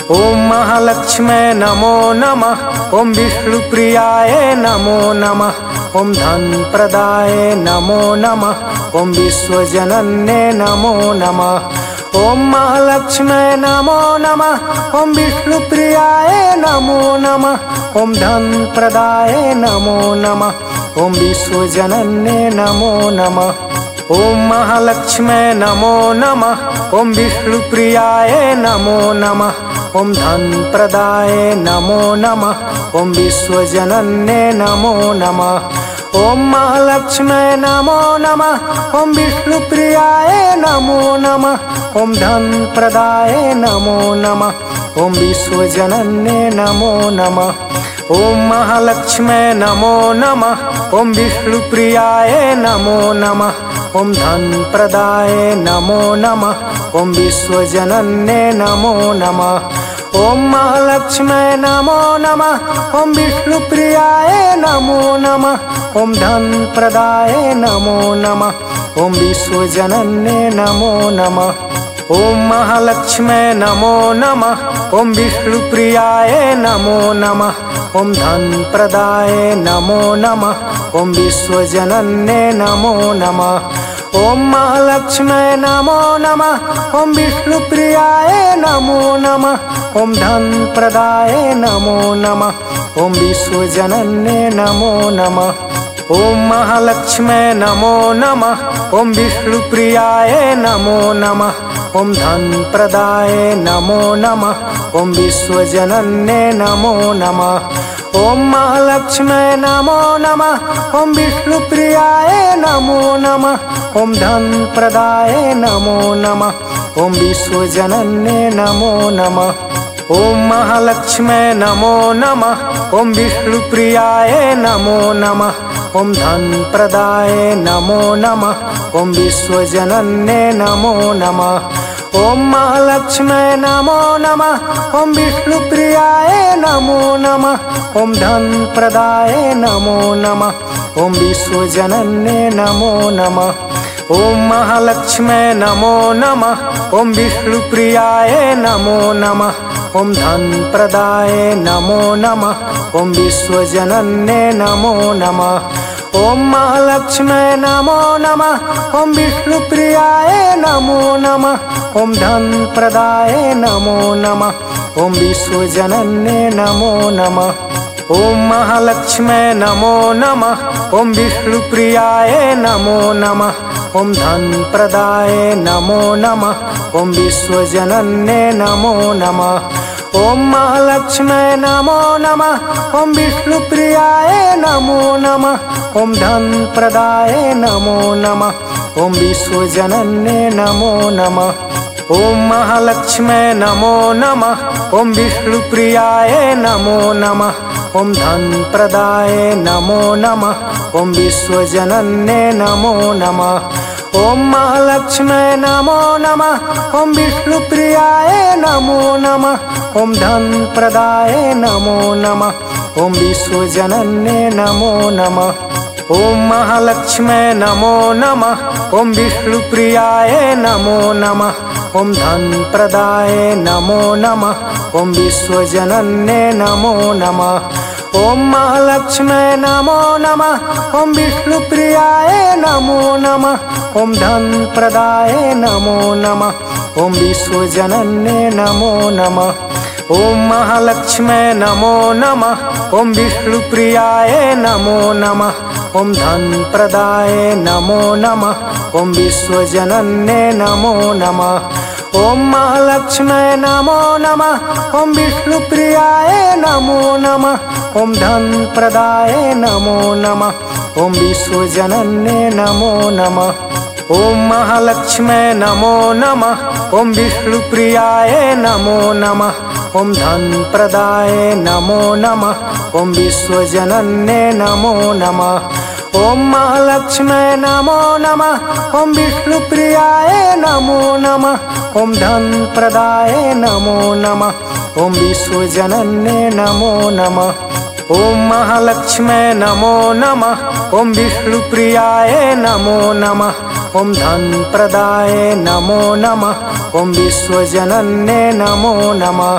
ओम महालक्ष्मै नमो नमः। ओम विष्णुप्रियाय नमो नमः। ओम धनप्रदाय नमो नमः। ओम विश्वजनन्ये नमो नमः। ओम महालक्ष्मै नमो नमः। ओम विष्णुप्रियाय नमो नमः। ओम धनप्रदाय नमो नमः। ओम विश्वजनन्ये नमो नमः। ओम महालक्ष्मै नमो नमः। ओम विष्णुप्रियाय नमो नमः। ओम धनप्रदाय नमो नमः। ओम विश्वजनन्ये नमो नमः। ओम महालक्ष्मै नमो नमः। ओम विष्णुप्रियाय नमो नमः। ओम धनप्रदाय नमो नमः। ओम विश्वजनन्ये नमो नमः। ओम महालक्ष्मै नमो नमः। ओम विष्णुप्रियाय नमो नमः। ओम धनप्रदाय नमो नमः। ओम विश्वजनन्ये नमो नमः। ओम महालक्ष्मै नमो नमः। ओम विष्णुप्रियाय नमो नमः। ओम धनप्रदाय नमो नमः। ओम विश्वजनन्ये नमो नमः। ओम महालक्ष्मै नमो नमः। ओम विष्णुप्रियाय नमो नमः। ओम धनप्रदाय नमो नमः। ओम विश्वजनन्ये नमो नमः। ओम महालक्ष्मै नमो नमः। ओम विष्णुप्रियाय नमो नमः। ओम धनप्रदाय नमो नमः। ओम विश्वजनन्ये नमो नमः। ओम महालक्ष्मै नमो नमः। ओम विष्णुप्रियाय नमो नमः। ओम धनप्रदाय नमो नमः। ओम विश्वजनन्ये नमो नमः। ओम महालक्ष्मै नमो नमः। ओम विष्णुप्रियाय नमो नमः। ओम धनप्रदाय नमो नमः। ओम विश्वजनन्ये नमो नमः। ओम महालक्ष्मै नमो नमः। ओम विष्णुप्रियाय नमो नमः। ओम धनप्रदाय नमो नमः। ओम विश्वजनन्ये नमो नमः। ओम महालक्ष्मै नमो नमः। ओम विष्णुप्रियाय नमो नमः। ओम धनप्रदाय नमो नमः। ओम विश्वजनन्ये नमो नमः। ओम महालक्ष्मै नमो नमः। ओम विष्णुप्रियाय नमो नमः। ओम धनप्रदाय नमो नमः। ओम विश्वजनन्ये नमो नमः। ओम महालक्ष्मै नमो नमः। ओम विष्णुप्रियाय नमो नमः। ओम धनप्रदाय नमो नमः। ओम विश्वजनन्ये नमो नमः। ओम महालक्ष्मै नमो नमः। ओम विष्णुप्रियाय नमो नमः। ओम धनप्रदाय नमो नमः। ओम विश्वजनन्ये नमो नमः। ओम महालक्ष्मै नमो नमः। ओम विष्णुप्रियाय नमो नमः। ओम धनप्रदाय नमो नमः। ओम विश्वजनन्ये नमो नमः। ओम महालक्ष्मै नमो नमः। ओम विष्णुप्रियाय नमो नमः। ओम धनप्रदाय नमो नमः। ओम विश्वजनन्ये नमो नमः। ओम महालक्ष्मै नमो नमः। ओम विष्णुप्रियाय नमो नमः। ओम धनप्रदाय नमो नमः। ओम विश्वजनन्ये नमो नमः। ओम महालक्ष्मै नमो नमः। ओम विष्णुप्रियाय नमो नमः। ओम धनप्रदाय नमो नमः। ओम विश्वजनन्ये नमो नमः। ओम महालक्ष्मै नमो नमः। ओम विष्णुप्रियाय नमो नमः। ओम धनप्रदाय नमो नमः। ओम विश्वजनन्ये नमो नमः। ओम महालक्ष्मै नमो नमः। ओम विष्णुप्रियाय नमो नमः। ओम धनप्रदाय नमो नमः। ओम विश्वजनन्ये नमो नमः। ओम महालक्ष्मै नमो नमः। ओम विष्णुप्रियाय नमो नमः। ओम धनप्रदाय नमो नमः। ओम विश्वजनन्ये नमो नमः। ओम महालक्ष्मै नमो नमः। ओम विष्णुप्रियाय नमो नमः। ओम धनप्रदाय नमो नमः। ओम विश्वजनन्ये नमो नमः। ओम महालक्ष्मै नमो नमः। ओम विष्णुप्रियाय नमो नमः। ओम धनप्रदाय नमो नमः। ओम विश्वजनन्ये नमो नमः। ओम महालक्ष्मै नमो नमः। ओम विष्णुप्रियाय नमो नमः। ओम धनप्रदाय नमो नमः। ओम विश्वजनन्ये नमो नमः।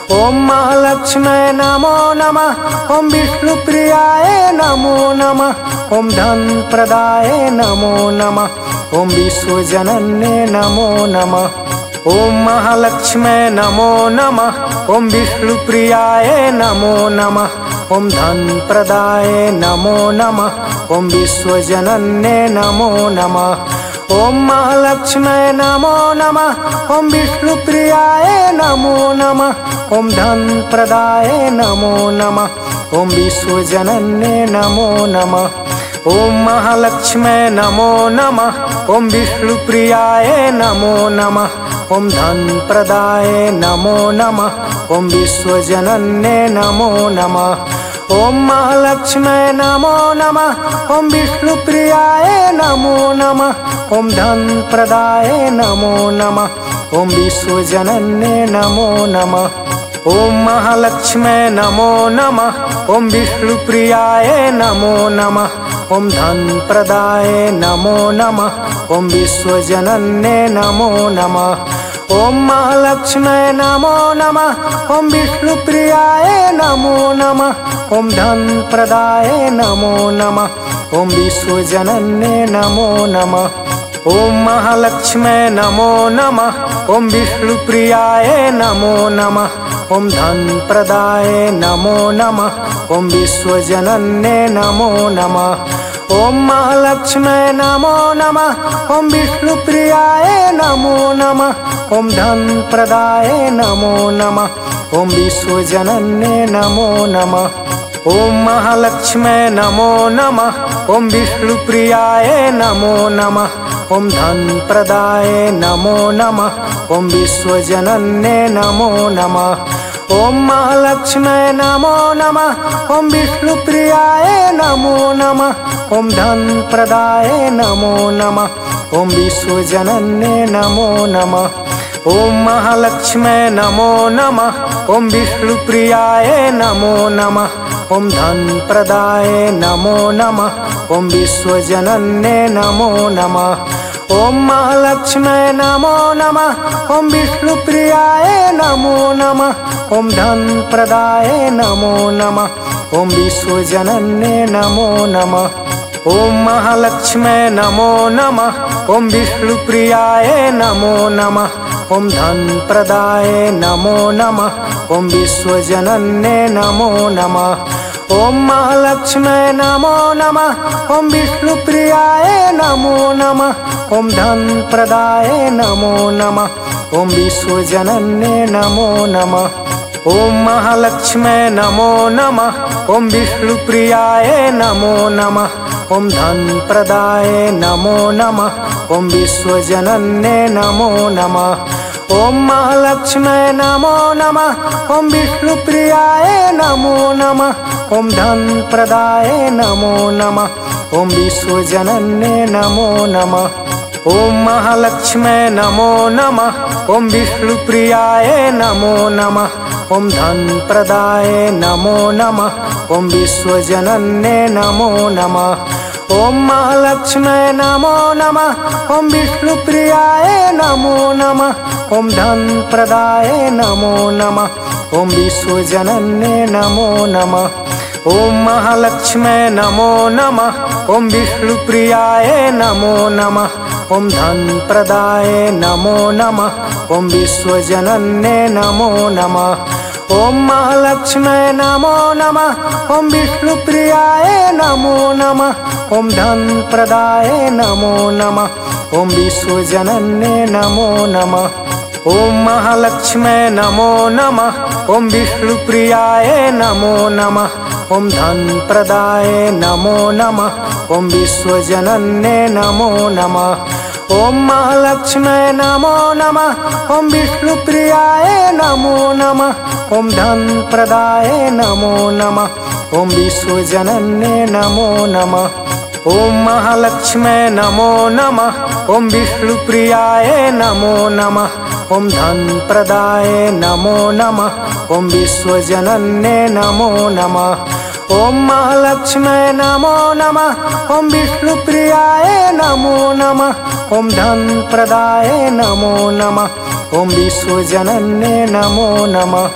ॐ महालक्ष्म्यै नमो नमः। ॐ विष्णुप्रियाय नमो नमः। ॐ धनप्रदाय नमो नमः। ॐ विश्वजनन्ये नमो नमः। ॐ महालक्ष्म्यै नमो नमः। ॐ विष्णुप्रियाय नमो नमः। ॐ धनप्रदाय नमो नमः। ॐ विश्वजनन्ये नमो नमः। ॐ महालक्ष्म्यै नमो नमः। ॐ विष्णुप्रियाय नमो नमः। ॐ धनप्रदाय नमो नमः। ॐ विश्वजनन्ये नमो नमः। ॐ महालक्ष्म्यै नमो नमः। ॐ विष्णुप्रियाय नमो नमः। ॐ धनप्रदाय नमो नमः। ॐ विश्वजनन्ये नमो नमः। ॐ महालक्ष्म्यै नमो नमः। ॐ विष्णुप्रियाय नमो नमः। ॐ धनप्रदाय नमो नमः। ॐ विश्वजनन्ये नमो नमः। ॐ महालक्ष्म्यै नमो नमः। ॐ विष्णुप्रियाय नमो नमः। ॐ धनप्रदाय नमो नमः। ॐ विश्वजनन्ये नमो नमः। ॐ महालक्ष्म्यै नमो नमः। ॐ विष्णुप्रियाय नमो नमः। ॐ धनप्रदाय नमो नमः। ॐ विश्वजनन्ये नमो नमः। ॐ महालक्ष्म्यै नमो नमः। ॐ विष्णुप्रियाय नमो नमः। ॐ धनप्रदाय नमो नमः। ॐ विश्वजनन्ये नमो नमः। ॐ महालक्ष्म्यै नमो नमः। ॐ विष्णुप्रियाय नमो नमः। ॐ धनप्रदाय नमो नमः। ॐ विश्वजनन्ये नमो नमः। ॐ महालक्ष्म्यै नमो नमः। ॐ विष्णुप्रियाय नमो नमः। ॐ धनप्रदाय नमो नमः। ॐ विश्वजनन्ये नमो नमः। ॐ महालक्ष्म्यै नमो नमः। ॐ विष्णुप्रियाय नमो नमः। ॐ धनप्रदाय नमो नमः। ॐ विश्वजनन्ये नमो नमः। ॐ महालक्ष्म्यै नमो नमः। ॐ विष्णुप्रियाय नमो नमः। ॐ धनप्रदाय नमो नमः। ॐ विश्वजनन्ये नमो नमः। ॐ महालक्ष्म्यै नमो नमः। ॐ विष्णुप्रियाय नमो नमः। ॐ धनप्रदाय नमो नमः। ॐ विश्वजनन्ये नमो नमः। ॐ महालक्ष्म्यै नमो नमः। ॐ विष्णुप्रियाय नमो नमः। ॐ धनप्रदाय नमो नमः। ॐ विश्वजनन्ये नमो नमः। ॐ महालक्ष्म्यै नमो नमः। ॐ विष्णुप्रियाय नमो नमः। ॐ धनप्रदाय नमो नमः। ॐ विश्वजनन्ये नमो नमः। ॐ महालक्ष्म्यै नमो नमः। ॐ विष्णुप्रियाय नमो नमः। ॐ धनप्रदाय नमो नमः। ॐ विश्वजनन्ये नमो नमः। ॐ महालक्ष्म्यै नमो नमः। ॐ विष्णुप्रियाय नमो नमः। ॐ धनप्रदाय नमो नमः। ॐ विश्वजनन्ये नमो नमः। ॐ महालक्ष्म्यै नमो नमः। ॐ विष्णुप्रियाय नमो नमः। ॐ धनप्रदाय नमो नमः। ॐ विश्वजनन्ये नमो नमः। ॐ महालक्ष्म्यै नमो नमः। ॐ विष्णुप्रियाय नमो नमः। ॐ धनप्रदाय नमो नमः। ॐ विश्वजनन्ये नमो नमः। ॐ महालक्ष्म्यै नमो नमः। ॐ विष्णुप्रियाय नमो नमः। ॐ धनप्रदाय नमो नमः। ॐ विश्वजनन्ये नमो नमः। ॐ महालक्ष्म्यै नमो नमः। ॐ विष्णुप्रियाय नमो नमः। ॐ धनप्रदाय नमो नमः। ॐ विश्वजनन्ये नमो नमः। ॐ महालक्ष्म्यै नमो नमः। ॐ विष्णुप्रियाय नमो नमः। ॐ धनप्रदाय नमो नमः। ॐ विश्वजनन्ये नमो नमः। ॐ महालक्ष्म्यै नमो नमः। ॐ विष्णुप्रियाय नमो नमः। ॐ धनप्रदाय नमो नमः। ॐ विश्वजनन्ये नमो नमः। ॐ महालक्ष्म्यै नमो नमः। ॐ विष्णुप्रियाय नमो नमः। ॐ धनप्रदाय नमो नमः। ॐ विश्वजनन्ये नमो नमः। ॐ महालक्ष्म्यै नमो नमः। ॐ विष्णुप्रियाय नमो नमः। ॐ धनप्रदाय नमो नमः। ॐ विश्वजनन्ये नमो नमः।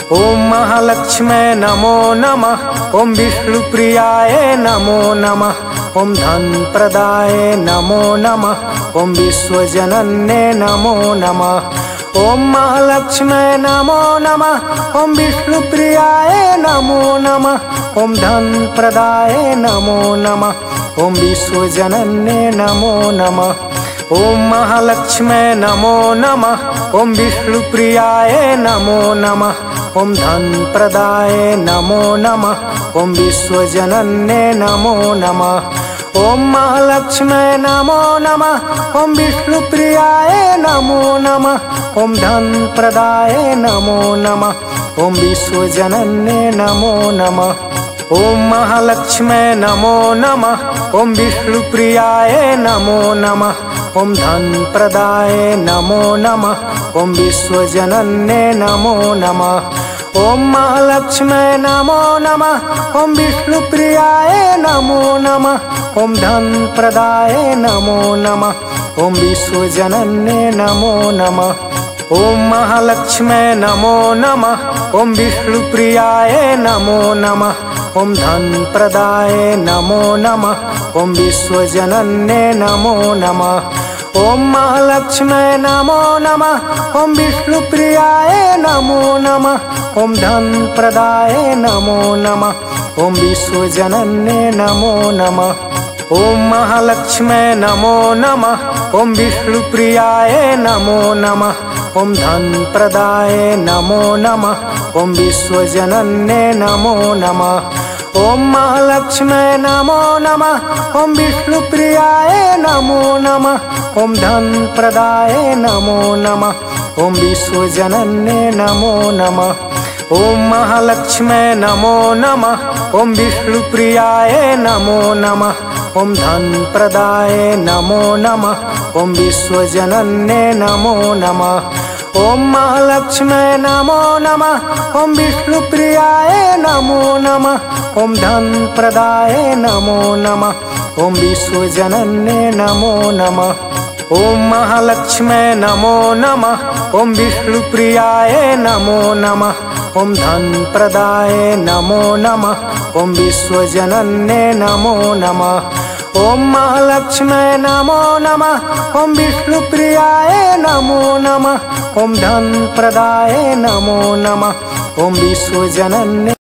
ओम महालक्ष्मै नमो नमः। ओम विष्णुप्रियाय नमो नमः। ओम धनप्रदाय नमो नमः। ओम विश्वजनन्ये नमो नमः। ओम महालक्ष्मै नमो नमः। ओम विष्णुप्रियाय नमो नमः। ओम धनप्रदाय नमो नमः। ओम विश्वजनन्ये नमो नमः। ओम महालक्ष्मै नमो नमः। ओम विष्णुप्रियाय नमो नमः। ओम धनप्रदाय नमो नमः। ओम विश्वजनन्ये नमो नमः। ओम महालक्ष्मै नमो नमः। ओम विष्णुप्रियाय नमो नमः। ओम धनप्रदाय नमो नमः। ओम विश्वजनन्ये नमो नमः। ओम महालक्ष्मै नमो नमः। ओम विष्णुप्रियाय नमो नमः। ओम धनप्रदाय नमो नमः। ओम विश्वजनन्ये नमो नमः। ओम महालक्ष्मै नमो नमः। ओम विष्णुप्रियाय नमो नमः। ओम धनप्रदाय नमो नमः। ओम विश्वजनन्ये नमो नमः। ओम महालक्ष्मै नमो नमः। ओम विष्णुप्रियाय नमो नमः। ओम धनप्रदाय नमो नमः। ओम विश्वजनन्ये नमो नमः। ओम महालक्ष्मै नमो नमः। ओम विष्णुप्रियाय नमो नमः। ओम धनप्रदाय नमो नमः। ओम विश्वजनन्ये नमो नमः। ओम महालक्ष्मै नमो नमः। ओम विष्णुप्रियाय नमो नमः। ओम धनप्रदाय नमो नमः। ओम विश्वजनन्ये नमो नमः। ओम महालक्ष्मै नमो नमः। ओम विष्णुप्रियाय नमो नमः। ओम धनप्रदाय नमो नमः। ओम विश्वजनन्ये नमो नमः। ओम महालक्ष्मै नमो नमः। ओम विष्णुप्रियाय नमो नमः। ओम धनप्रदाय नमो नमः। ओम विश्वजनन्ये नमो नमः। ओम महालक्ष्मै नमो नमः। ओम विष्णुप्रियाय नमो नमः। ओम धनप्रदाय नमो नमः। ओम विश्वजनन्ये नमो नमः। ओम महालक्ष्मै नमो नमः। ओम विष्णुप्रियाय नमो नमः। ओम धनप्रदाय नमो नमः। ओम विश्वजनन्ये नमो नमः। ओम महालक्ष्मै नमो नमः। ओम विष्णुप्रियाय नमो नमः। ओम धनप्रदाय नमो नमः। ओम विश्वजनन्ये